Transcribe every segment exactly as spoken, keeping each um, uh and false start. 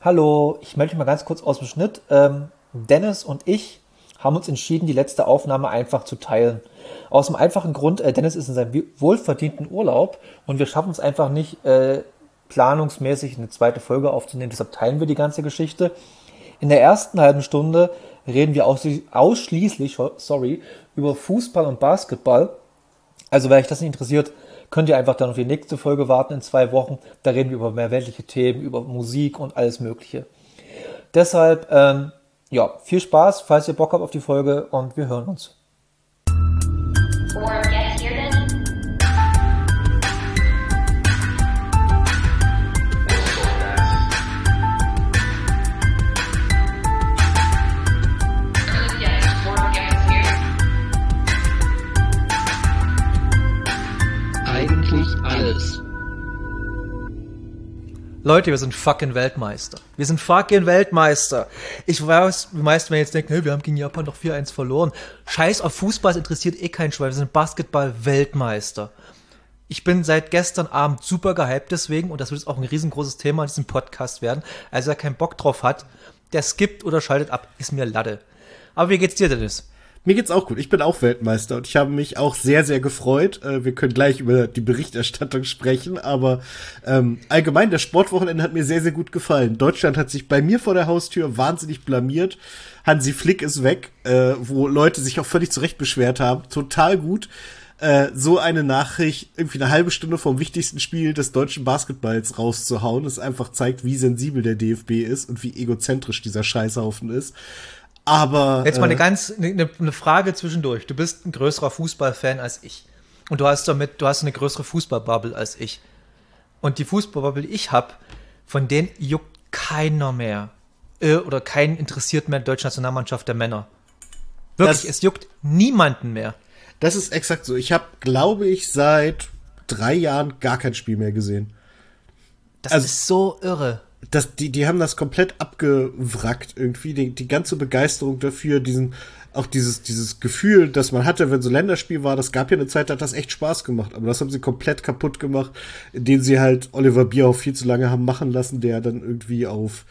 Hallo, ich melde mich mal ganz kurz aus dem Schnitt. Ähm, Dennis und ich haben uns entschieden, die letzte Aufnahme einfach zu teilen. Aus dem einfachen Grund, äh, Dennis ist in seinem wohlverdienten Urlaub und wir schaffen es einfach nicht, äh, planungsmäßig eine zweite Folge aufzunehmen. Deshalb teilen wir die ganze Geschichte. In der ersten halben Stunde reden wir ausschließlich, sorry, über Fußball und Basketball. Also, wer euch das nicht interessiert, könnt ihr einfach dann auf die nächste Folge warten in zwei Wochen. Da reden wir über mehr weltliche Themen, über Musik und alles Mögliche. Deshalb, ähm, ja, viel Spaß, falls ihr Bock habt auf die Folge und wir hören uns. Alles. Leute, wir sind fucking Weltmeister. Wir sind fucking Weltmeister. Ich weiß, die meisten werden jetzt denken, hey, wir haben gegen Japan doch vier eins verloren. Scheiß auf Fußball, es interessiert eh keinen Schwein. Wir sind Basketball-Weltmeister. Ich bin seit gestern Abend super gehypt deswegen und das wird jetzt auch ein riesengroßes Thema in diesem Podcast werden. Also wer keinen Bock drauf hat, der skippt oder schaltet ab, ist mir Latte. Aber wie geht's dir, Dennis? Mir geht's auch gut. Ich bin auch Weltmeister und ich habe mich auch sehr, sehr gefreut. Äh, wir können gleich über die Berichterstattung sprechen, aber ähm, allgemein, das Sportwochenende hat mir sehr, sehr gut gefallen. Deutschland hat sich bei mir vor der Haustür wahnsinnig blamiert. Hansi Flick ist weg, äh, wo Leute sich auch völlig zurecht beschwert haben. Total gut. Äh, so eine Nachricht irgendwie eine halbe Stunde vom wichtigsten Spiel des deutschen Basketballs rauszuhauen, das einfach zeigt, wie sensibel der D F B ist und wie egozentrisch dieser Scheißhaufen ist. Aber jetzt mal eine ganz eine, eine Frage zwischendurch. Du bist ein größerer Fußballfan als ich. Und du hast damit, du hast eine größere Fußballbubble als ich. Und die Fußballbubble, die ich habe, von denen juckt keiner mehr. Äh, oder keinen interessiert mehr die deutsche Nationalmannschaft der Männer. Wirklich, das, es juckt niemanden mehr. Das ist exakt so. Ich habe, glaube ich, seit drei Jahren gar kein Spiel mehr gesehen. Das also, ist so irre. Das, die, die haben das komplett abgewrackt irgendwie, die, die ganze Begeisterung dafür, diesen, auch dieses, dieses Gefühl, das man hatte, wenn so Länderspiel war, das gab ja eine Zeit, da hat das echt Spaß gemacht, aber das haben sie komplett kaputt gemacht, indem sie halt Oliver Bierhoff viel zu lange haben machen lassen, der dann irgendwie auf,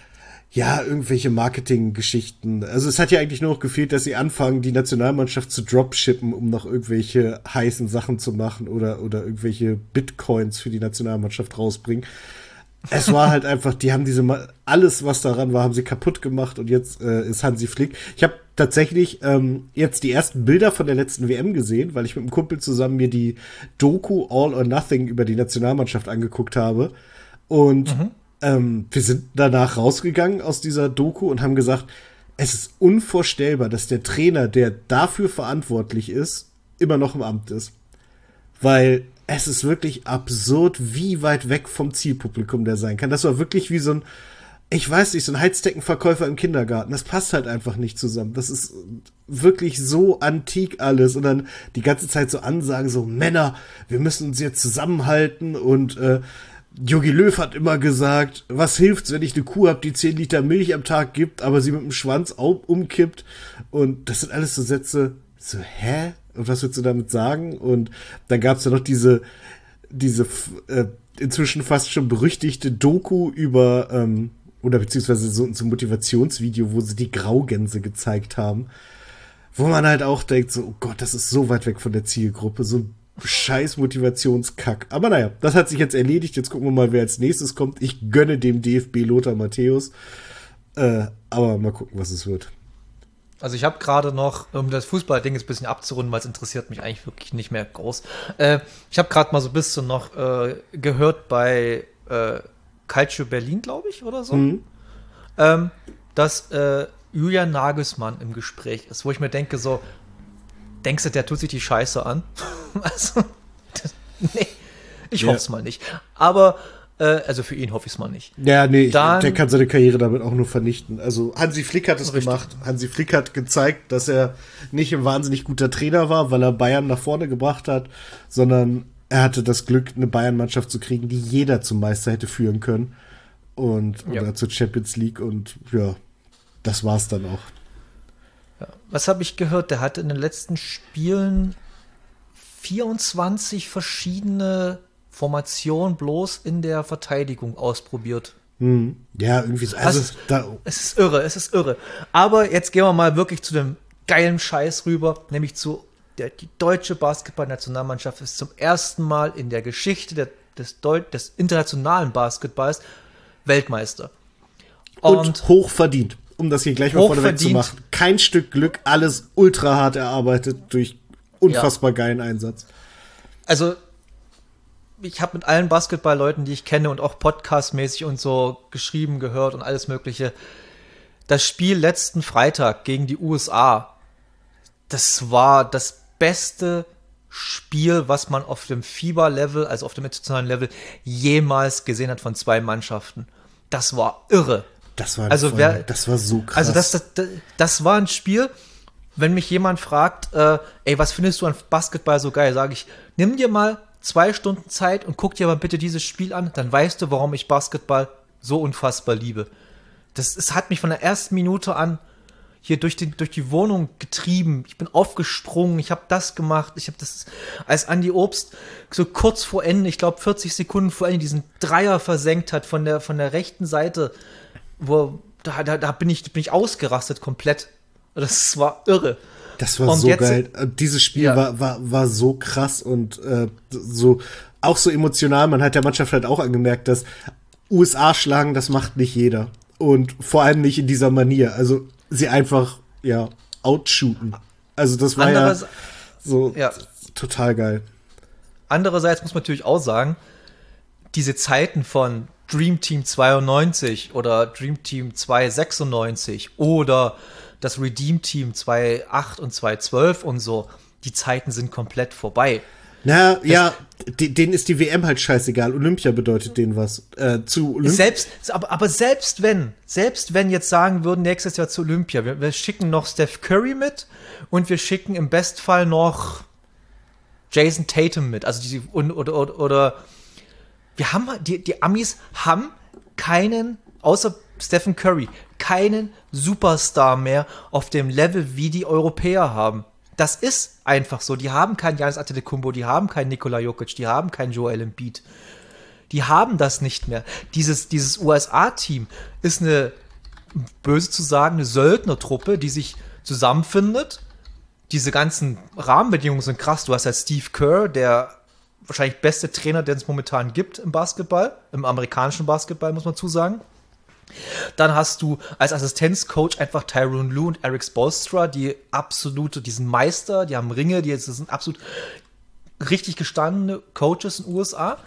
ja, irgendwelche Marketinggeschichten, also es hat ja eigentlich nur noch gefehlt, dass sie anfangen, die Nationalmannschaft zu dropshippen, um noch irgendwelche heißen Sachen zu machen oder, oder irgendwelche Bitcoins für die Nationalmannschaft rausbringen. Es war halt einfach, die haben diese, alles was daran war, haben sie kaputt gemacht und jetzt äh, ist Hansi Flick. Ich habe tatsächlich ähm, jetzt die ersten Bilder von der letzten W M gesehen, weil ich mit einem Kumpel zusammen mir die Doku All or Nothing über die Nationalmannschaft angeguckt habe. Und mhm. ähm, wir sind danach rausgegangen aus dieser Doku und haben gesagt, es ist unvorstellbar, dass der Trainer, der dafür verantwortlich ist, immer noch im Amt ist. Weil es ist wirklich absurd, wie weit weg vom Zielpublikum der sein kann. Das war wirklich wie so ein, ich weiß nicht, so ein Heizdeckenverkäufer im Kindergarten. Das passt halt einfach nicht zusammen. Das ist wirklich so antik alles. Und dann die ganze Zeit so Ansagen, so Männer, wir müssen uns jetzt zusammenhalten. Und äh, Jogi Löw hat immer gesagt, was hilft's, wenn ich eine Kuh habe, die zehn Liter Milch am Tag gibt, aber sie mit dem Schwanz umkippt. Und das sind alles so Sätze, so, hä? Und was willst du damit sagen? Und dann gab es ja noch diese, diese äh, inzwischen fast schon berüchtigte Doku über, ähm, oder beziehungsweise so, so ein Motivationsvideo, wo sie die Graugänse gezeigt haben, wo man halt auch denkt, so, oh Gott, das ist so weit weg von der Zielgruppe, so ein scheiß Motivationskack. Aber naja, das hat sich jetzt erledigt, jetzt gucken wir mal, wer als nächstes kommt. Ich gönne dem D F B Lothar Matthäus, äh, aber mal gucken, was es wird. Also ich habe gerade noch, um das Fußballding jetzt ein bisschen abzurunden, weil es interessiert mich eigentlich wirklich nicht mehr groß. Äh, ich habe gerade mal so ein bisschen noch äh, gehört bei äh, Calcio Berlin, glaube ich, oder so, mhm. ähm, dass äh, Julian Nagelsmann im Gespräch ist, wo ich mir denke so, denkst du, der tut sich die Scheiße an? also, das, nee, ich ja. hoffe es mal nicht. Aber also für ihn hoffe ich es mal nicht. Ja, nee, Dann, der kann seine Karriere damit auch nur vernichten. Also Hansi Flick hat es richtig. gemacht. Hansi Flick hat gezeigt, dass er nicht ein wahnsinnig guter Trainer war, weil er Bayern nach vorne gebracht hat, sondern er hatte das Glück, eine Bayern-Mannschaft zu kriegen, die jeder zum Meister hätte führen können. Und ja. oder zur Champions League und ja, das war's dann auch. Ja. Was habe ich gehört? Der hatte in den letzten Spielen vierundzwanzig verschiedene Formation bloß in der Verteidigung ausprobiert. Mhm. Ja, irgendwie so. Also, Also, da, es ist irre, es ist irre. Aber jetzt gehen wir mal wirklich zu dem geilen Scheiß rüber, nämlich zu der die deutsche Basketballnationalmannschaft ist zum ersten Mal in der Geschichte der, des, Deu des internationalen Basketballs Weltmeister. und, Und hoch verdient, um das hier gleich mal vorneweg zu machen. Kein Stück Glück, alles ultra hart erarbeitet durch unfassbar ja. geilen Einsatz. Also, ich habe mit allen Basketballleuten, die ich kenne und auch podcastmäßig und so geschrieben, gehört und alles Mögliche. Das Spiel letzten Freitag gegen die U S A, das war das beste Spiel, was man auf dem FIBA-Level, also auf dem internationalen Level, jemals gesehen hat von zwei Mannschaften. Das war irre. Das war, also voll, wer, das war so krass. Also das, das, das, das war ein Spiel, wenn mich jemand fragt, äh, ey, was findest du an Basketball so geil, sage ich, nimm dir mal zwei Stunden Zeit und guck dir mal bitte dieses Spiel an, dann weißt du, warum ich Basketball so unfassbar liebe. Das, es hat mich von der ersten Minute an hier durch, den, durch die Wohnung getrieben. Ich bin aufgesprungen, ich habe das gemacht, ich habe das, als Andi Obst so kurz vor Ende, ich glaube vierzig Sekunden vor Ende, diesen Dreier versenkt hat von der, von der rechten Seite, wo, da, da, da bin ich, bin ich ausgerastet komplett. Das war irre. Das war und so jetzt, geil. Dieses Spiel ja. war, war, war so krass und äh, so auch so emotional. Man hat der Mannschaft halt auch angemerkt, dass U S A schlagen, das macht nicht jeder. Und vor allem nicht in dieser Manier. Also sie einfach, ja, outshooten. Also das war Anderes, ja so ja. total geil. Andererseits muss man natürlich auch sagen, diese Zeiten von Dream Team zweiundneunzig oder Dream Team zweihundertsechsundneunzig oder das Redeem Team zwei Komma acht und zwei Komma zwölf und so, die Zeiten sind komplett vorbei. Na, das, ja, denen ist die W M halt scheißegal. Olympia bedeutet denen was. Äh, zu Olymp- selbst, aber, aber selbst wenn, selbst wenn jetzt sagen würden, nächstes Jahr zu Olympia, wir, wir schicken noch Steph Curry mit und wir schicken im Bestfall noch Jason Tatum mit. Also die, oder, oder, oder wir haben, die, die Amis haben keinen, außer Stephen Curry, keinen Superstar mehr auf dem Level, wie die Europäer haben. Das ist einfach so. Die haben keinen Giannis Antetokounmpo, die haben keinen Nikola Jokic, die haben keinen Joel Embiid. Die haben das nicht mehr. Dieses, dieses U S A-Team ist eine, böse zu sagen, eine Söldnertruppe, die sich zusammenfindet. Diese ganzen Rahmenbedingungen sind krass. Du hast halt Steve Kerr, der wahrscheinlich beste Trainer, den es momentan gibt im Basketball, im amerikanischen Basketball, muss man zusagen. Dann hast du als Assistenzcoach einfach Tyronn Lue und Eric Spoelstra, die absolute, die sind Meister, die haben Ringe, die sind absolut richtig gestandene Coaches in den U S A,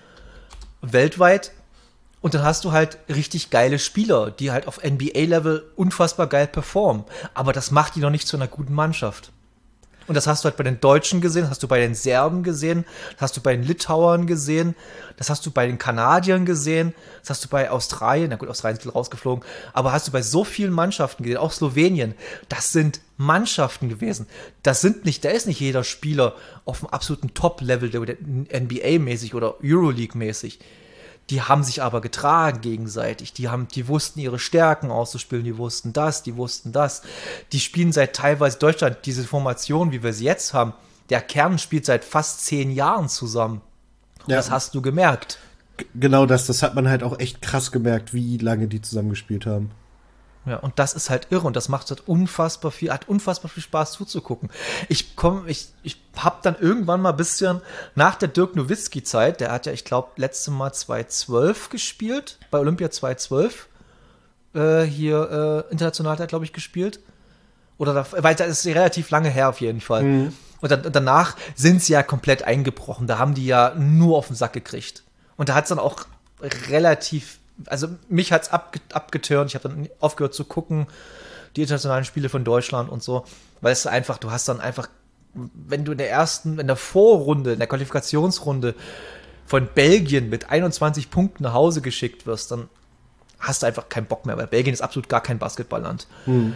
weltweit. Und dann hast du halt richtig geile Spieler, die halt auf N B A-Level unfassbar geil performen. Aber das macht die noch nicht zu einer guten Mannschaft. Und das hast du halt bei den Deutschen gesehen, das hast du bei den Serben gesehen, das hast du bei den Litauern gesehen, das hast du bei den Kanadiern gesehen, das hast du bei Australien, na gut, Australien ist rausgeflogen, aber hast du bei so vielen Mannschaften gesehen, auch Slowenien, das sind Mannschaften gewesen. Das sind nicht, da ist nicht jeder Spieler auf dem absoluten Top-Level, der N B A-mäßig oder Euroleague-mäßig. Die haben sich aber getragen gegenseitig. Die haben, die wussten ihre Stärken auszuspielen, die wussten das, die wussten das. Die spielen seit teilweise Deutschland diese Formation, wie wir sie jetzt haben. Der Kern spielt seit fast zehn Jahren zusammen. Ja. Das hast du gemerkt. G- genau das, das hat man halt auch echt krass gemerkt, wie lange die zusammengespielt haben. Ja, und das ist halt irre und das macht halt unfassbar viel, hat unfassbar viel Spaß zuzugucken. Ich komme, ich, ich hab dann irgendwann mal ein bisschen nach der Dirk Nowitzki-Zeit, der hat ja, ich glaube, letztes Mal zweitausendzwölf gespielt, bei Olympia zweitausendzwölf, äh, hier äh, international hat er, glaube ich, gespielt. Oder da, weil das ist relativ lange her auf jeden Fall. Mhm. Und dann, danach sind sie ja komplett eingebrochen. Da haben die ja nur auf den Sack gekriegt. Und da hat es dann auch relativ Also mich hat's abge- abgetürnt, ich habe dann aufgehört zu gucken, die internationalen Spiele von Deutschland und so, weil es einfach, du hast dann einfach, wenn du in der ersten, in der Vorrunde, in der Qualifikationsrunde von Belgien mit einundzwanzig Punkten nach Hause geschickt wirst, dann hast du einfach keinen Bock mehr, weil Belgien ist absolut gar kein Basketballland. Hm.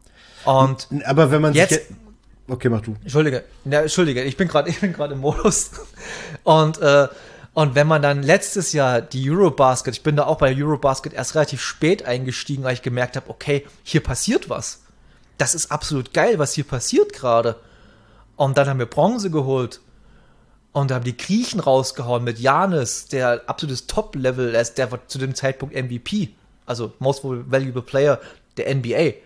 Und aber wenn man jetzt, sich okay, mach du. Entschuldige, ja, Entschuldige, ich bin gerade, ich bin gerade im Modus und äh, Und wenn man dann letztes Jahr die Eurobasket, ich bin da auch bei Eurobasket erst relativ spät eingestiegen, weil ich gemerkt habe, okay, hier passiert was. Das ist absolut geil, was hier passiert gerade. Und dann haben wir Bronze geholt. Und da haben die Griechen rausgehauen mit Giannis, der absolutes Top-Level ist, der war zu dem Zeitpunkt M V P, also Most Valuable Player der N B A.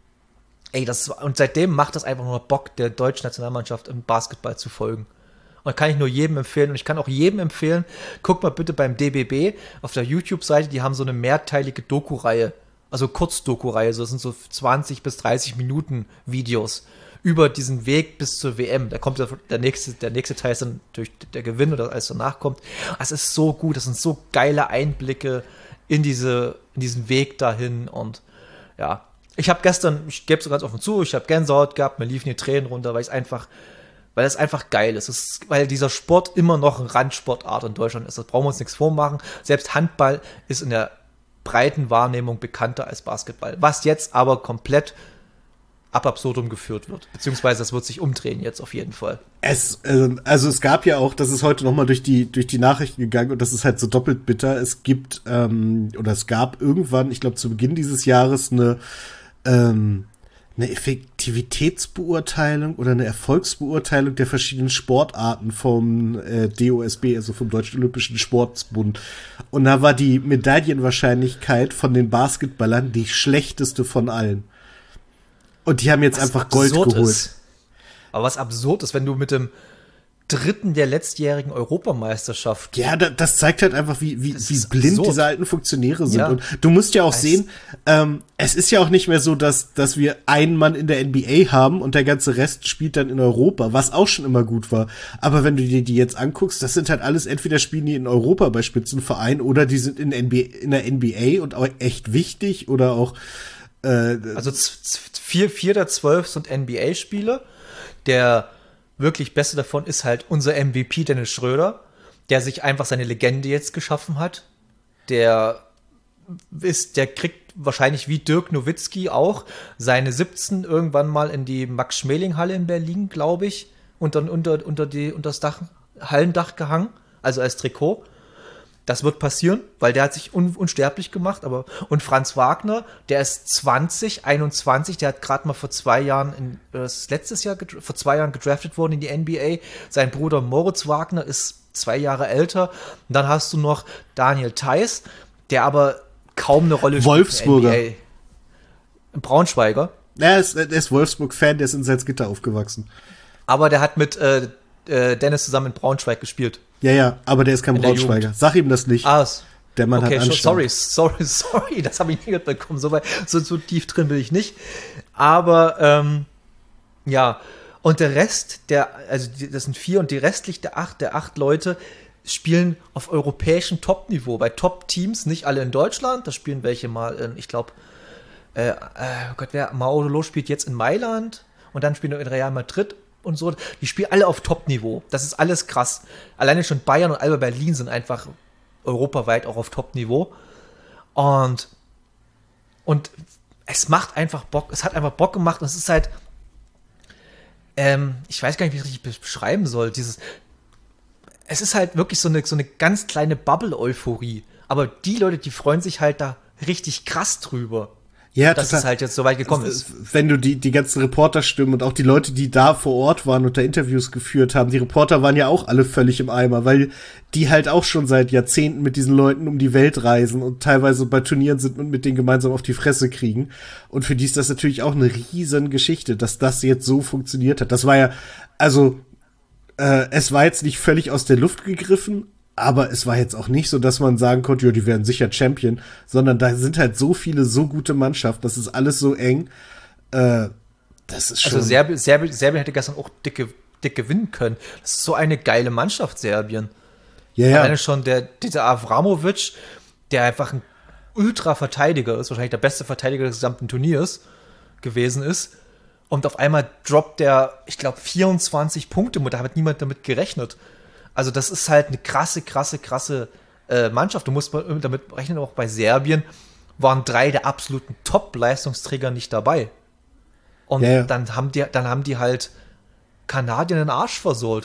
Ey, das und seitdem macht das einfach nur Bock, der deutschen Nationalmannschaft im Basketball zu folgen. Und kann ich nur jedem empfehlen. Und ich kann auch jedem empfehlen, guck mal bitte beim D B B auf der YouTube-Seite, die haben so eine mehrteilige Doku-Reihe, also Kurzdoku-Reihe, so das sind so zwanzig bis dreißig Minuten Videos über diesen Weg bis zur W M. Da kommt der, der nächste, der nächste Teil ist dann durch der Gewinn oder alles danach kommt. Es ist so gut, das sind so geile Einblicke in diese, in diesen Weg dahin und ja. Ich habe gestern, ich gebe es so ganz offen zu, ich habe Gänsehaut gehabt, mir liefen die Tränen runter, weil es einfach, weil es einfach geil ist. Es ist. Weil dieser Sport immer noch ein Randsportart in Deutschland ist. Das brauchen wir uns nichts vormachen. Selbst Handball ist in der breiten Wahrnehmung bekannter als Basketball. Was jetzt aber komplett ab absurdum geführt wird. Beziehungsweise das wird sich umdrehen jetzt auf jeden Fall. Es, äh, also es gab ja auch, das ist heute nochmal durch die, durch die Nachrichten gegangen und das ist halt so doppelt bitter. Es gibt, ähm, oder es gab irgendwann, ich glaube zu Beginn dieses Jahres, eine, ähm, eine Effektivitätsbeurteilung oder eine Erfolgsbeurteilung der verschiedenen Sportarten vom äh, D O S B, also vom Deutschen Olympischen Sportbund. Und da war die Medaillenwahrscheinlichkeit von den Basketballern die schlechteste von allen. Und die haben jetzt was einfach Gold geholt. Ist. Aber was absurd ist, wenn du mit dem dritten der letztjährigen Europameisterschaft. Ja, da, das zeigt halt einfach, wie, wie, wie blind absurd. Diese alten Funktionäre sind. Ja. Und du musst ja auch es sehen, ähm, es ist ja auch nicht mehr so, dass, dass wir einen Mann in der N B A haben und der ganze Rest spielt dann in Europa, was auch schon immer gut war. Aber wenn du dir die jetzt anguckst, das sind halt alles, entweder spielen die in Europa bei Spitzenvereinen oder die sind in, N B A, in der N B A und auch echt wichtig oder auch also vier, vier der zwölf sind N B A-Spieler. Der wirklich Beste davon ist halt unser M V P Dennis Schröder, der sich einfach seine Legende jetzt geschaffen hat. Der ist, der kriegt wahrscheinlich wie Dirk Nowitzki auch seine siebzehn irgendwann mal in die Max-Schmeling-Halle in Berlin, glaube ich, und dann unter, unter, die, unter das Dach, Hallendach gehangen, also als Trikot. Das wird passieren, weil der hat sich un- unsterblich gemacht. Aber und Franz Wagner, der ist zwanzig, einundzwanzig, der hat gerade mal vor zwei Jahren, in, das letztes Jahr, vor zwei Jahren gedraftet worden in die N B A. Sein Bruder Moritz Wagner ist zwei Jahre älter. Und dann hast du noch Daniel Theiss, der aber kaum eine Rolle spielt. Wolfsburger. In der N B A. Ein Braunschweiger. Er ist, er ist Wolfsburg-Fan, der ist in Salzgitter aufgewachsen. Aber der hat mit äh, äh, Dennis zusammen in Braunschweig gespielt. Ja, ja, aber der ist kein Braunschweiger. Sag ihm das nicht. Ah, der Mann okay, hat Anstand. sorry, sorry, sorry, das habe ich nie mitbekommen. So, weit, so, so tief drin bin ich nicht. Aber, ähm, ja, und der Rest, der, also die, das sind vier und die restlich der acht, der acht Leute spielen auf europäischem Top-Niveau, bei Top-Teams, nicht alle in Deutschland, da spielen welche mal in, ich glaube, äh, äh, oh Gott, wer, Maudolo spielt jetzt in Mailand und dann spielen wir in Real Madrid und so, die spielen alle auf Top-Niveau. Das ist alles krass. Alleine schon Bayern und Alba Berlin sind einfach europaweit auch auf Top-Niveau. Und, und es macht einfach Bock, es hat einfach Bock gemacht und es ist halt, ähm, ich weiß gar nicht, wie ich es richtig beschreiben soll, dieses, es ist halt wirklich so eine, so eine ganz kleine Bubble-Euphorie. Aber die Leute, die freuen sich halt da richtig krass drüber. Ja, dass es halt jetzt so weit gekommen ist. Wenn du die, die ganzen Reporterstimmen und auch die Leute, die da vor Ort waren und da Interviews geführt haben, die Reporter waren ja auch alle völlig im Eimer, weil die halt auch schon seit Jahrzehnten mit diesen Leuten um die Welt reisen und teilweise bei Turnieren sind und mit denen gemeinsam auf die Fresse kriegen. Und für die ist das natürlich auch eine riesen Geschichte, dass das jetzt so funktioniert hat. Das war ja, also, äh, es war jetzt nicht völlig aus der Luft gegriffen, aber es war jetzt auch nicht so, dass man sagen konnte, ja, die werden sicher Champion, sondern da sind halt so viele, so gute Mannschaften, das ist alles so eng. Äh, das ist schon. Also Serbien, Serbien, Serbien hätte gestern auch dick, dick gewinnen können. Das ist so eine geile Mannschaft, Serbien. Ja, ja. Alleine schon der, dieser Avramovic, der einfach ein Ultra-Verteidiger ist, wahrscheinlich der beste Verteidiger des gesamten Turniers gewesen ist. Und auf einmal droppt der, ich glaube, vierundzwanzig Punkte, da hat niemand damit gerechnet. Also das ist halt eine krasse, krasse, krasse äh, Mannschaft. Du musst mal damit rechnen, auch bei Serbien waren drei der absoluten Top-Leistungsträger nicht dabei. Und ja, ja. Dann, haben die, dann haben die halt Kanadier den Arsch versohlt.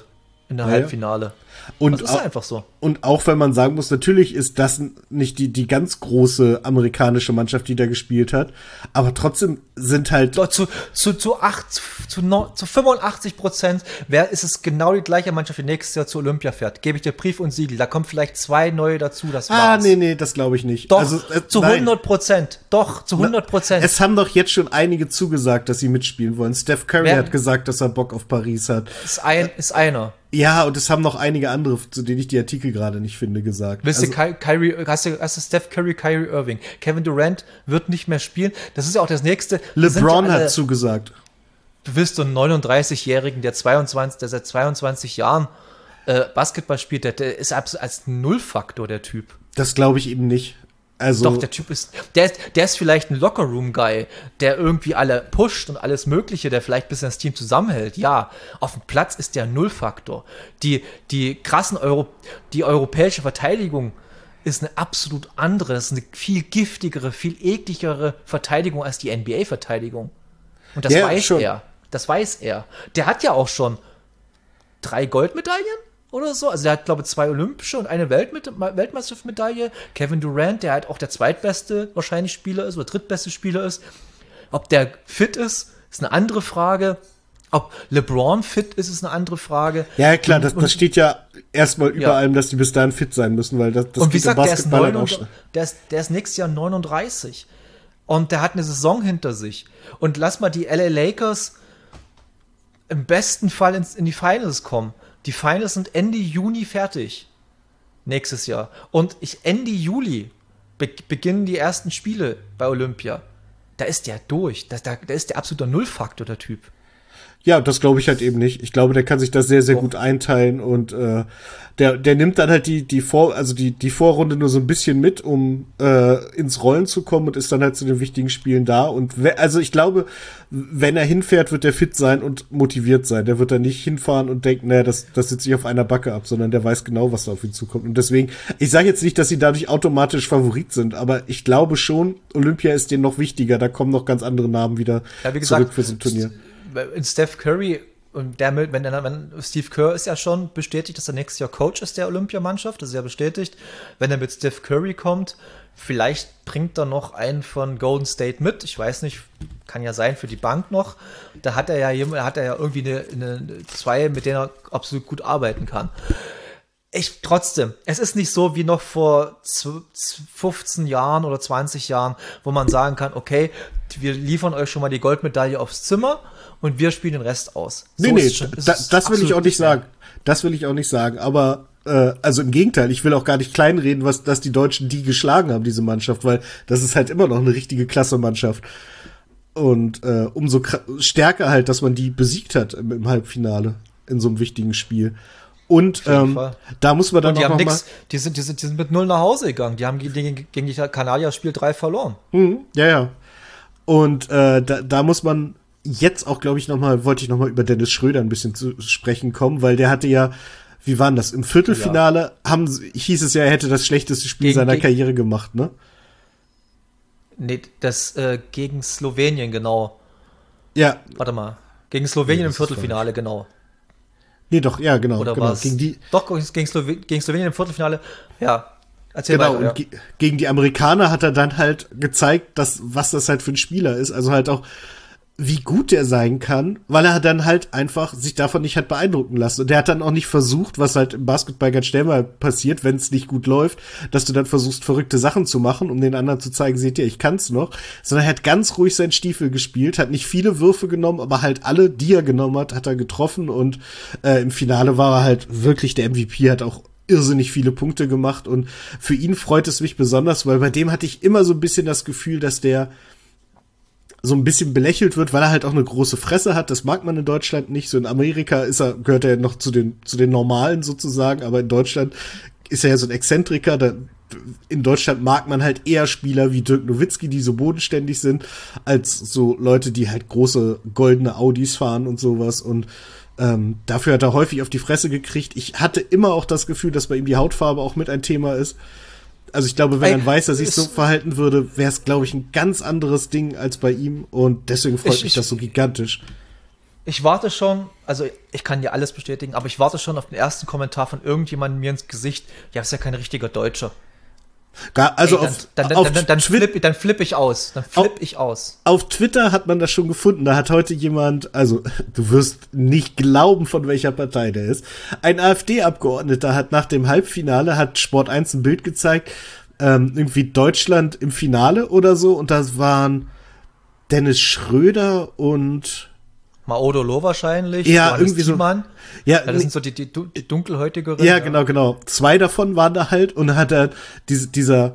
in der Ja, Halbfinale. Und das ist au- einfach so. Und auch wenn man sagen muss, natürlich ist das n- nicht die, die ganz große amerikanische Mannschaft, die da gespielt hat, aber trotzdem sind halt, Doch, Zu, zu, zu, acht, zu, no, zu fünfundachtzig Prozent wer ist es genau die gleiche Mannschaft, die nächstes Jahr zu Olympia fährt. Gebe ich dir Brief und Siegel. Da kommen vielleicht zwei neue dazu, das ah, war's. nee, nee, das glaube ich nicht. Doch, also, äh, zu nein. hundert Prozent. Doch, zu hundert Prozent. Es haben doch jetzt schon einige zugesagt, dass sie mitspielen wollen. Steph Curry Wer- hat gesagt, dass er Bock auf Paris hat. Ist, ein, ist einer. Ja, und es haben noch einige andere, zu denen ich die Artikel gerade nicht finde, gesagt. Wisst Also, ihr, Ky- Kyrie, hast du, hast du Steph Curry, Kyrie Irving. Kevin Durant wird nicht mehr spielen. Das ist ja auch das nächste. Die sind LeBron ja alle- hat zugesagt. Du willst so einen neununddreißigjährigen, der zweiundzwanzig, der seit zweiundzwanzig Jahren äh, Basketball spielt, der, der ist absolut als Nullfaktor, der Typ. Das glaube ich eben nicht. Also, Doch, der Typ ist, der ist, der ist vielleicht ein Lockerroom-Guy, der irgendwie alle pusht und alles Mögliche, der vielleicht ein bisschen das Team zusammenhält. Ja, auf dem Platz ist der Nullfaktor. Die, die krassen Euro, die europäische Verteidigung ist eine absolut andere, das ist eine viel giftigere, viel ekligere Verteidigung als die N B A-Verteidigung. Und das Ja, weiß schon. er. Das weiß er. Der hat ja auch schon drei Goldmedaillen oder so. Also der hat, glaube ich, zwei olympische und eine Weltme- Weltmeisterschaftsmedaille. Kevin Durant, der halt auch der zweitbeste wahrscheinlich Spieler ist oder drittbeste Spieler ist. Ob der fit ist, ist eine andere Frage. Ob LeBron fit ist, ist eine andere Frage. ja, klar, das, Und- das steht ja erstmal über Ja. allem, dass die bis dahin fit sein müssen, weil das, das und wie geht im gesagt, der ist, Basketball halt auch neununddreißig, schnell. der, ist, der ist nächstes Jahr neununddreißig. Und der hat eine Saison hinter sich. Und lass mal die L A Lakers im besten Fall ins, in die Finals kommen. Die Finals sind Ende Juni fertig. Nächstes Jahr. Und ich, Ende Juli be beginnen die ersten Spiele bei Olympia. Da ist der durch. Da, da, da ist der absolute Nullfaktor, der Typ. Ja, das glaube ich halt eben nicht. Ich glaube, der kann sich das sehr, sehr Doch. gut einteilen und äh, der, der nimmt dann halt die, die Vor, also die, die Vorrunde nur so ein bisschen mit, um äh, ins Rollen zu kommen und ist dann halt zu den wichtigen Spielen da. Und we- also ich glaube, wenn er hinfährt, wird er fit sein und motiviert sein. Der wird dann nicht hinfahren und denken, naja, das, das sitze ich auf einer Backe ab, sondern der weiß genau, was da auf ihn zukommt. Und deswegen, ich sage jetzt nicht, dass sie dadurch automatisch Favorit sind, aber ich glaube schon, Olympia ist denen noch wichtiger. Da kommen noch ganz andere Namen wieder Ja, wie gesagt, zurück für so ein Turnier. in Steph Curry und der, wenn, der, wenn Steve Kerr ist ja schon bestätigt, dass er nächstes Jahr Coach ist der Olympiamannschaft, das ist ja bestätigt. Wenn er mit Steph Curry kommt, vielleicht bringt er noch einen von Golden State mit. Ich weiß nicht, kann ja sein für die Bank noch. Da hat er ja jemand, hat er ja irgendwie eine, eine zwei, mit denen er absolut gut arbeiten kann. Ich trotzdem, es ist nicht so wie noch vor fünfzehn Jahren oder zwanzig Jahren, wo man sagen kann, okay, wir liefern euch schon mal die Goldmedaille aufs Zimmer und wir spielen den Rest aus. Nee, So nee, ist schon- ist da, es das will ich absolut auch nicht mehr. sagen. Das will ich auch nicht sagen. Aber äh, also im Gegenteil, ich will auch gar nicht kleinreden, was dass die Deutschen die geschlagen haben, diese Mannschaft, weil das ist halt immer noch eine richtige Klasse-Mannschaft. Und äh, umso kra- stärker halt, dass man die besiegt hat im, im Halbfinale in so einem wichtigen Spiel. Und jeden ähm, Fall. da muss man dann Und die auch haben noch mal, nix, die sind, die sind, die sind mit null nach Hause gegangen. Die haben gegen, gegen die Kanadier Spiel drei verloren. Mhm, ja, ja. Und äh, da, da muss man jetzt auch, glaube ich, noch mal, wollte ich noch mal über Dennis Schröder ein bisschen zu sprechen kommen, weil der hatte ja, wie war denn das? Im Viertelfinale haben, sie- hieß es ja, er hätte das schlechteste Spiel Gegen- seiner gegen- Karriere gemacht, ne? Nee, das äh, gegen Slowenien, genau. Ja, Warte mal. Gegen Slowenien Nee, im das ist Viertelfinale, genau. nee, doch, ja, genau, Oder genau. was? Gegen die, Doch, gegen, Slowe gegen Slowenien im Viertelfinale. Ja. Erzähl genau, weiter. Ja. und ge gegen die Amerikaner hat er dann halt gezeigt, dass, was das halt für ein Spieler ist. Also halt auch, wie gut der sein kann, weil er dann halt einfach sich davon nicht hat beeindrucken lassen. Und der hat dann auch nicht versucht, was halt im Basketball ganz schnell mal passiert, wenn es nicht gut läuft, dass du dann versuchst, verrückte Sachen zu machen, um den anderen zu zeigen, seht ihr, ich kann's noch. Sondern er hat ganz ruhig seinen Stiefel gespielt, hat nicht viele Würfe genommen, aber halt alle, die er genommen hat, hat er getroffen. Und äh, im Finale war er halt wirklich der M V P, hat auch irrsinnig viele Punkte gemacht. Und für ihn freut es mich besonders, weil bei dem hatte ich immer so ein bisschen das Gefühl, dass der so ein bisschen belächelt wird, weil er halt auch eine große Fresse hat. Das mag man in Deutschland nicht. So in Amerika ist er, gehört er noch zu den, zu den Normalen sozusagen, aber in Deutschland ist er ja so ein Exzentriker. Da, in Deutschland mag man halt eher Spieler wie Dirk Nowitzki, die so bodenständig sind, als so Leute, die halt große goldene Audis fahren und sowas. Und ähm, dafür hat er häufig auf die Fresse gekriegt. Ich hatte immer auch das Gefühl, dass bei ihm die Hautfarbe auch mit ein Thema ist. Also ich glaube, wenn Ey, man weiß, dass sich es- so verhalten würde, wäre es, glaube ich, ein ganz anderes Ding als bei ihm. Und deswegen freut Ich- mich ich- das so gigantisch. Ich warte schon, also ich kann dir alles bestätigen, aber ich warte schon auf den ersten Kommentar von irgendjemandem mir ins Gesicht, ja, ist ja kein richtiger Deutscher. Gar, also Ey, dann, auf, dann, dann, auf dann, dann, dann Twi- flipp, dann flipp ich aus. Dann flipp auf, ich aus. Auf Twitter hat man das schon gefunden. Da hat heute jemand, also du wirst nicht glauben, von welcher Partei der ist. Ein AfD-Abgeordneter hat nach dem Halbfinale, hat Sport eins ein Bild gezeigt, ähm, irgendwie Deutschland im Finale oder so. Und das waren Dennis Schröder und Maodolo wahrscheinlich. ja, Johannes irgendwie Thiemann. so. Ja, Ja, das sind so die, die, die dunkelhäutigeren. Ja, genau, genau. Zwei davon waren da halt und hat er diese, dieser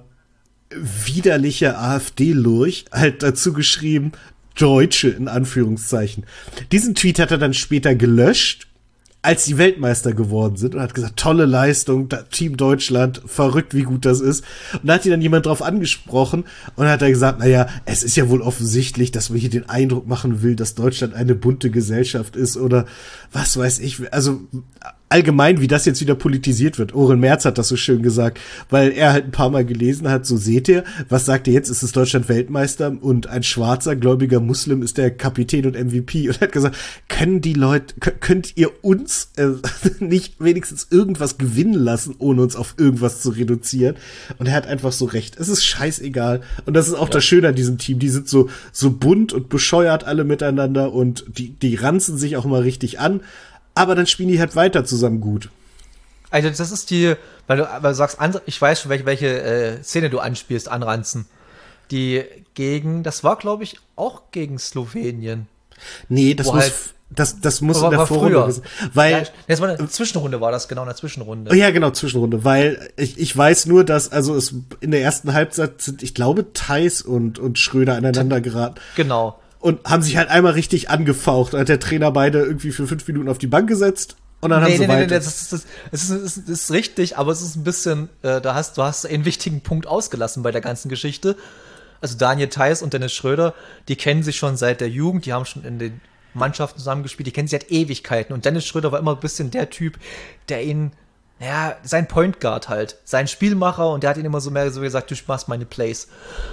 widerliche AfD-Lurch halt dazu geschrieben, Deutsche in Anführungszeichen. Diesen Tweet hat er dann später gelöscht, als die Weltmeister geworden sind und hat gesagt, tolle Leistung, Team Deutschland, verrückt, wie gut das ist. Und da hat ihn dann jemand drauf angesprochen und hat er gesagt, naja, es ist ja wohl offensichtlich, dass man hier den Eindruck machen will, dass Deutschland eine bunte Gesellschaft ist oder was weiß ich. Also allgemein, wie das jetzt wieder politisiert wird. Oren Merz hat das so schön gesagt, weil er halt ein paar Mal gelesen hat, so seht ihr, was sagt ihr jetzt, ist es Deutschland Weltmeister und ein schwarzer, gläubiger Muslim ist der Kapitän und M V P und er hat gesagt, können die Leute, könnt ihr uns äh, nicht wenigstens irgendwas gewinnen lassen, ohne uns auf irgendwas zu reduzieren? Und er hat einfach so recht. Es ist scheißegal. Und das ist auch ja. das Schöne an diesem Team. Die sind so, so bunt und bescheuert alle miteinander und die, die ranzen sich auch mal richtig an. Aber dann spielen die halt weiter zusammen gut. Also das ist die, weil du, weil du sagst, ich weiß schon, welche, welche äh, Szene du anspielst, anranzen. Die gegen, das war, glaube ich, auch gegen Slowenien. Nee, das Wo muss, halt, das, das muss war, in der war Vorrunde früher. wissen. Weil, ja, das war eine Zwischenrunde, war das, genau, eine Zwischenrunde. Ja, genau, Zwischenrunde. Weil ich, ich weiß nur, dass, also es in der ersten Halbzeit sind, ich glaube, Theis und, und Schröder aneinander geraten. Genau. Und haben sich halt einmal richtig angefaucht. Da hat der Trainer beide irgendwie für fünf Minuten auf die Bank gesetzt und dann nee, haben sie nee, weiter. Nee, nee, das ist, das, das, ist, das, ist, das ist richtig, aber es ist ein bisschen, äh, da hast, du hast einen wichtigen Punkt ausgelassen bei der ganzen Geschichte. Also Daniel Theis und Dennis Schröder, die kennen sich schon seit der Jugend, die haben schon in den Mannschaften zusammengespielt, die kennen sich seit Ewigkeiten. Und Dennis Schröder war immer ein bisschen der Typ, der ihn, ja, sein Point Guard halt, sein Spielmacher und der hat ihn immer so mehr so gesagt, du machst meine Plays.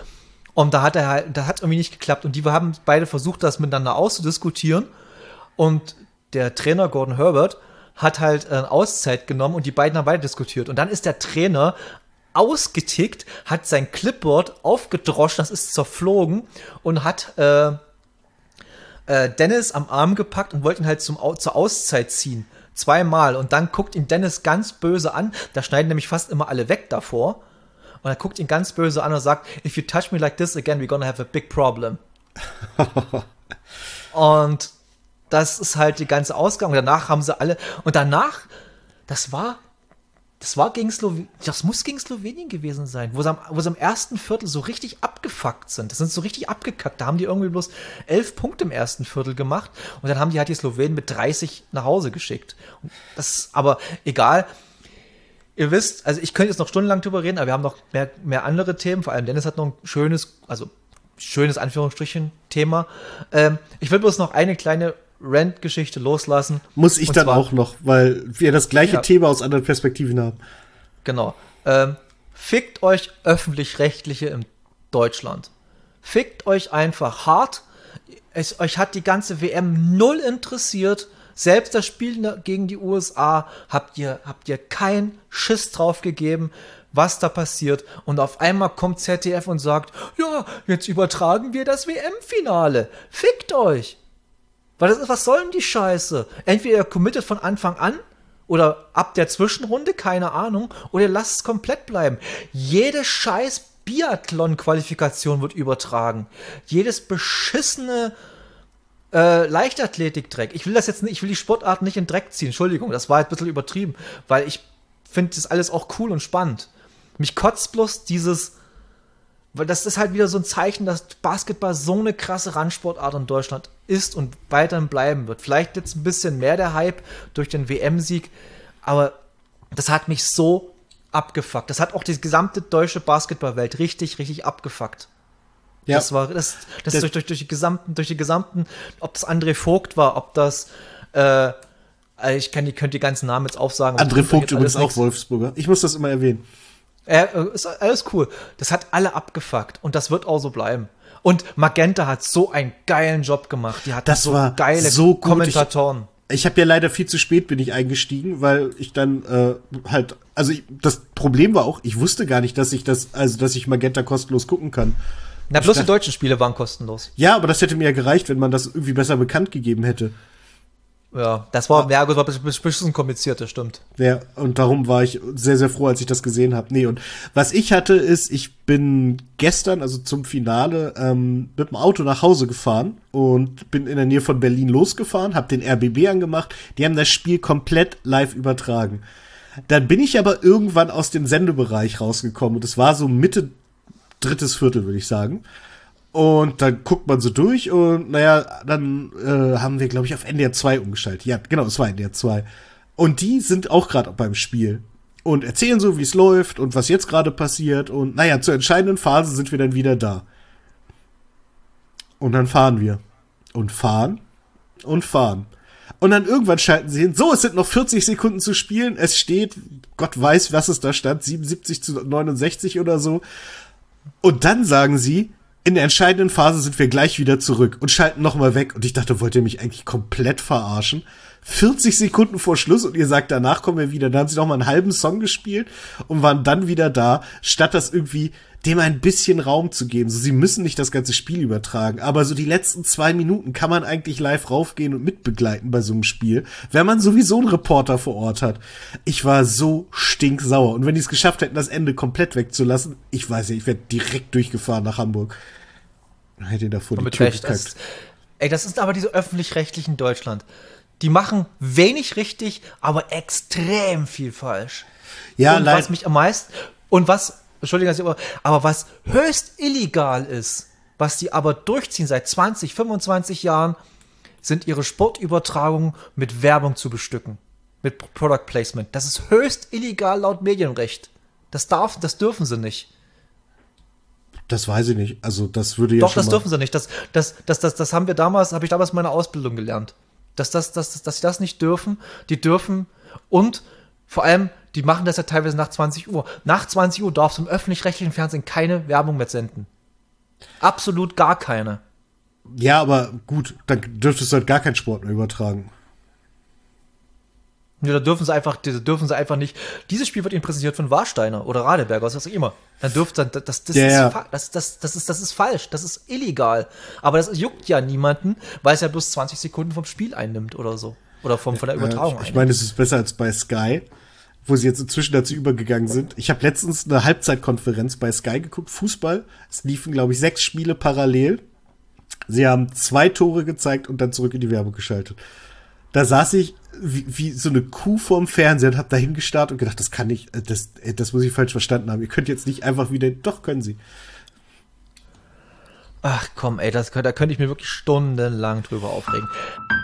Und da hat er halt, da hat irgendwie nicht geklappt. Und die haben beide versucht, das miteinander auszudiskutieren. Und der Trainer Gordon Herbert hat halt eine Auszeit genommen und die beiden haben weiter diskutiert. Und dann ist der Trainer ausgetickt, hat sein Clipboard aufgedroschen, das ist zerflogen und hat äh, äh, Dennis am Arm gepackt und wollte ihn halt zum, zur Auszeit ziehen. Zweimal. Und dann guckt ihn Dennis ganz böse an. Da schneiden nämlich fast immer alle weg davor. Und er guckt ihn ganz böse an und sagt, if you touch me like this again, we're gonna have a big problem. Und das ist halt die ganze Ausgang. Und danach haben sie alle, und danach, das war, das war gegen Slowenien, das muss gegen Slowenien gewesen sein, wo sie, am, wo sie im ersten Viertel so richtig abgefuckt sind. Das sind so richtig abgekackt. Da haben die irgendwie bloß elf Punkte im ersten Viertel gemacht. Und dann haben die halt die Slowenen mit dreißig nach Hause geschickt. Und das ist aber egal. Ihr wisst, also ich könnte jetzt noch stundenlang drüber reden, aber wir haben noch mehr, mehr andere Themen. Vor allem Dennis hat noch ein schönes, also schönes Anführungsstrichen Thema. Ähm, ich will bloß noch eine kleine Rant-Geschichte loslassen. Muss ich dann zwar, auch noch, weil wir das gleiche ja, Thema aus anderen Perspektiven haben. Genau. Ähm, fickt euch Öffentlich-Rechtliche in Deutschland. Fickt euch einfach hart. Es, euch hat die ganze W M null interessiert. Selbst das Spiel gegen die U S A habt ihr, habt ihr keinen Schiss drauf gegeben, was da passiert. Und auf einmal kommt Z D F und sagt, ja, jetzt übertragen wir das W M-Finale. Fickt euch. Weil das ist, was soll denn die Scheiße? Entweder ihr committet von Anfang an oder ab der Zwischenrunde, keine Ahnung, oder ihr lasst es komplett bleiben. Jede scheiß Biathlon-Qualifikation wird übertragen. Jedes beschissene Äh, Leichtathletik-Dreck. Ich will das jetzt nicht, ich will die Sportart nicht in Dreck ziehen. Entschuldigung, das war jetzt ein bisschen übertrieben, weil ich finde das alles auch cool und spannend. Mich kotzt bloß dieses, weil das ist halt wieder so ein Zeichen, dass Basketball so eine krasse Randsportart in Deutschland ist und weiterhin bleiben wird. Vielleicht jetzt ein bisschen mehr der Hype durch den W M-Sieg, aber das hat mich so abgefuckt. Das hat auch die gesamte deutsche Basketballwelt richtig, richtig abgefuckt. Ja. Das war das, das, das durch, durch, durch die gesamten, durch die gesamten, ob das André Vogt war, ob das, äh, ich kann die, könnte die ganzen Namen jetzt aufsagen. André Vogt übrigens auch Wolfsburger. Ich muss das immer erwähnen. Äh, ist alles cool. Das hat alle abgefuckt und das wird auch so bleiben. Und Magenta hat so einen geilen Job gemacht. Die hatten Das so war geile so gut. Kommentatoren. Ich, ich habe ja leider viel zu spät bin ich eingestiegen, weil ich dann äh, halt, also ich, das Problem war auch, ich wusste gar nicht, dass ich das, also dass ich Magenta kostenlos gucken kann. Na, bloß die deutschen Spiele waren kostenlos. Ja, aber das hätte mir ja gereicht, wenn man das irgendwie besser bekannt gegeben hätte. Ja, das war, ja, das war ein bisschen kompliziert, das stimmt. Ja, und darum war ich sehr, sehr froh, als ich das gesehen habe. Nee, und was ich hatte, ist, ich bin gestern, also zum Finale, ähm, mit dem Auto nach Hause gefahren und bin in der Nähe von Berlin losgefahren, habe den R B B angemacht. Die haben das Spiel komplett live übertragen. Dann bin ich aber irgendwann aus dem Sendebereich rausgekommen und es war so Mitte drittes Viertel, würde ich sagen. Und dann guckt man so durch und naja, dann äh, haben wir, glaube ich, auf N D R zwei umgeschaltet. Ja, genau, es war N D R zwei. Und die sind auch gerade beim Spiel und erzählen so, wie es läuft und was jetzt gerade passiert. Und naja, zur entscheidenden Phase sind wir dann wieder da. Und dann fahren wir. Und fahren. Und fahren. Und dann irgendwann schalten sie hin. So, es sind noch vierzig Sekunden zu spielen. Es steht, Gott weiß, was es da stand, siebenundsiebzig zu neunundsechzig oder so. Und dann sagen sie, in der entscheidenden Phase sind wir gleich wieder zurück und schalten nochmal weg. Und ich dachte, wollt ihr mich eigentlich komplett verarschen? vierzig Sekunden vor Schluss und ihr sagt, danach kommen wir wieder. Dann haben sie nochmal einen halben Song gespielt und waren dann wieder da, statt das irgendwie dem ein bisschen Raum zu geben. So, sie müssen nicht das ganze Spiel übertragen, aber so die letzten zwei Minuten kann man eigentlich live raufgehen und mitbegleiten bei so einem Spiel, wenn man sowieso einen Reporter vor Ort hat. Ich war so stinksauer. Und wenn die es geschafft hätten, das Ende komplett wegzulassen, ich weiß nicht, ich wäre direkt durchgefahren nach Hamburg. Hätte ihn davor die Tür gekackt. Das, ey, das ist aber diese öffentlich-rechtlichen Deutschland. Die machen wenig richtig, aber extrem viel falsch. Ja, und was mich am meisten, und was, Entschuldigung, aber, aber was höchst illegal ist, was die aber durchziehen seit zwanzig, fünfundzwanzig Jahren, sind ihre Sportübertragungen mit Werbung zu bestücken. Mit Product Placement. Das ist höchst illegal laut Medienrecht. Das darf, das dürfen sie nicht. Das weiß ich nicht. Also das würde ja Doch, schon das mal dürfen sie nicht. Das, das, das, das, das haben wir damals, habe ich damals in meiner Ausbildung gelernt. Dass, das, dass, dass sie das nicht dürfen. Die dürfen und vor allem, die machen das ja teilweise nach zwanzig Uhr. Nach zwanzig Uhr darfst du im öffentlich-rechtlichen Fernsehen keine Werbung mehr senden. Absolut gar keine. Ja, aber gut, dann dürftest du halt gar keinen Sport mehr übertragen. Ja, da dürfen sie einfach, da dürfen sie einfach nicht. Dieses Spiel wird ihnen präsentiert von Warsteiner oder Radeberger, was auch immer. Dann dürft dann, das, das, ja, ist, ja. das, das, das, ist, das ist falsch, das ist illegal. Aber das juckt ja niemanden, weil es ja bloß zwanzig Sekunden vom Spiel einnimmt oder so. Oder vom, von der Übertragung ja, ich, ich meine, es ist besser als bei Sky, wo sie jetzt inzwischen dazu übergegangen sind. Ich habe letztens eine Halbzeitkonferenz bei Sky geguckt, Fußball. Es liefen, glaube ich, sechs Spiele parallel. Sie haben zwei Tore gezeigt und dann zurück in die Werbung geschaltet. Da saß ich wie, wie so eine Kuh vorm Fernseher und hab da hingestarrt und gedacht, das kann nicht, das, das muss ich falsch verstanden haben. Ihr könnt jetzt nicht einfach wieder, doch können sie. Ach komm, ey, das, da könnte ich mir wirklich stundenlang drüber aufregen.